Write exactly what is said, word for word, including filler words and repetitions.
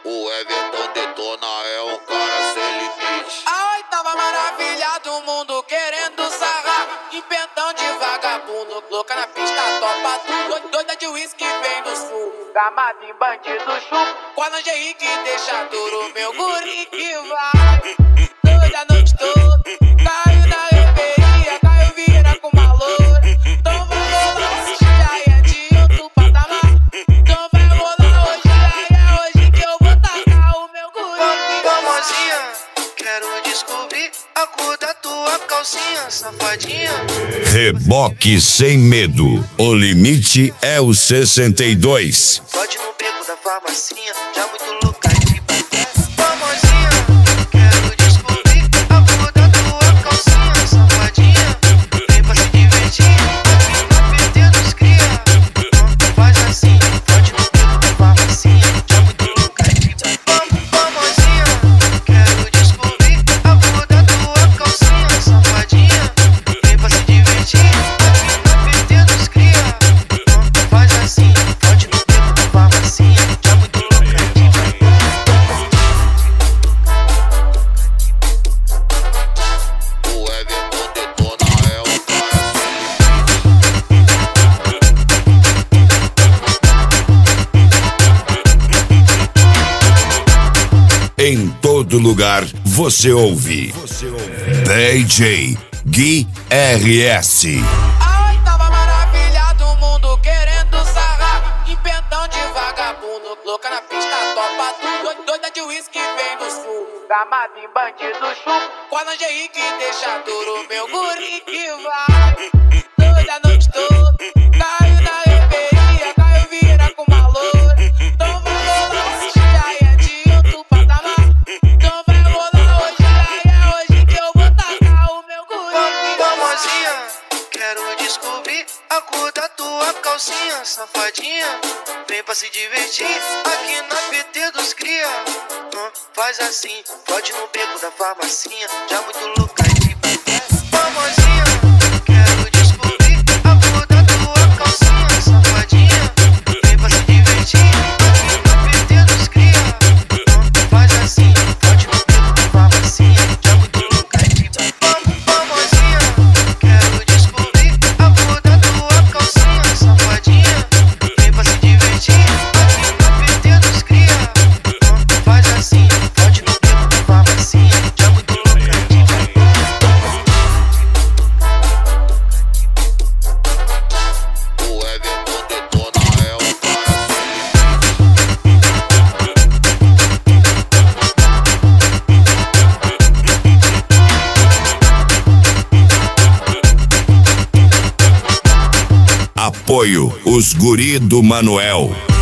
O Everton detona, é um cara sem limite. A oitava maravilha do mundo querendo sarrar. Empentão de vagabundo, louca na pista, topa tudo. Doida de uísque vem no sul, gamado em bandido chupo. Com a lingerie que deixa duro, meu guri que vai. Doida a noite toda, caiu na reveria, caiu vira com uma loura. Então vai rolar hoje, aí é de outro patamar. Então vai rolar hoje, aí é hoje que eu vou tacar o meu guri. Famosinha, quero descobrir a cor da tua calcinha, safadinha. Reboque sem medo, o limite é o sessenta e dois. Pode no beco da farmacinha, já muito louca de bater. Famosinha, quero descobrir a cor da tua calcinha, safadinha. Vem pra se divertir, aqui na P T dos cria. Não faz assim, pode no beco da farmacinha, já muito louca de bater. Famosinha, quero descobrir a cor da tua calcinha, safadinha. Vem pra se divertir, aqui na P T dos cria. Não faz assim, pode no beco da farmacinha, já muito louca de bater. O Everton detona, é um cara sem limite. Em todo lugar você ouve D J Gui R S. A oitava maravilha do mundo querendo sarrar. Empentão de vagabundo, louca na pista, topa tudo. Doida de uísque vem do sul, gamado em bandido chupo. Com a lingerie que deixa duro, meu guri que vai. Doida a noite toda, caiu na reveria, caiu vira com uma loura. Então vai rolar hoje, aí é de outro patamar. Então vai rolar hoje, aí é hoje que eu vou tacar o meu guri. Famosinha, quero descobrir a cor da tua calcinha, safadinha. Vem pra se divertir, aqui na P T dos cria. Hum, faz assim, pode no beco da farmacinha, já muito louca de bater. Famosinha, quero descobrir a cor da tua calcinha, safadinha. Vem pra se divertir, aqui na P T dos cria. Hum, faz assim, pode no beco da farmacinha, já muito louca de bater. Famosinha, quero descobrir a cor da tua calcinha, safadinha. Vem pra se divertir, aqui na P T dos cria. Hum, faz assim, pode no beco da farmacinha, já muito louca de bater. O Everton detona, é um cara sem limite. Apoio os guri do Manuel.